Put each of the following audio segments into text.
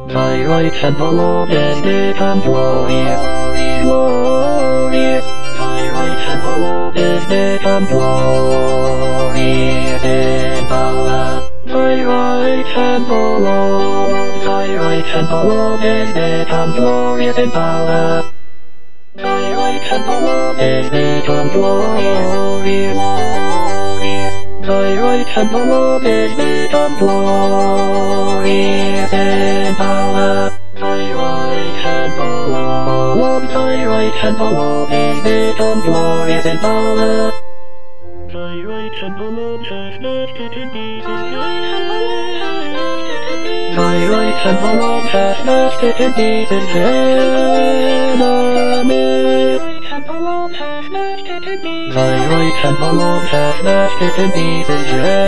Thyroid temple of is become glorious. Glorious. Thyroid temple of is become glorious in power. Thyroid temple of. Thyroid temple of is become glorious in power. Thyroid temple of is become glorious. Thyroid temple of is become glorious in power. Thyroid temple of. Thyroid temple of is become glorious in power. Thyroid temple of has lifted in pieces. Thyroid temple of has lifted in pieces. Enemy. Thyroid temple of has lifted in pieces.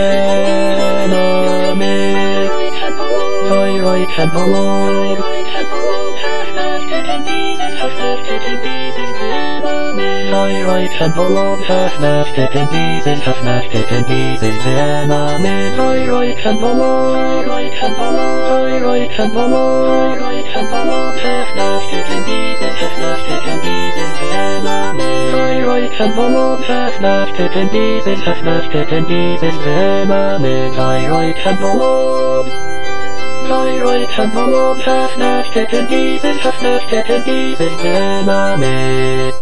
Enemy. Thyroid temple of has lifted in pieces. Has lifted in pieces. Enemy. Thyroid temple of has lifted in pieces. Has lifted in pieces. Enemy. Thyroid temple of. Thyroid temple of. Thyroid temple of. Thyroid temple of has lifted in pieces. Has lifted in pieces. Enemy. Thyroid temple of has lifted in pieces. Has lifted in pieces. Enemy. Thyroid temple of. Thyroid temple of has lifted in pieces. Has lifted in pieces. Enemy.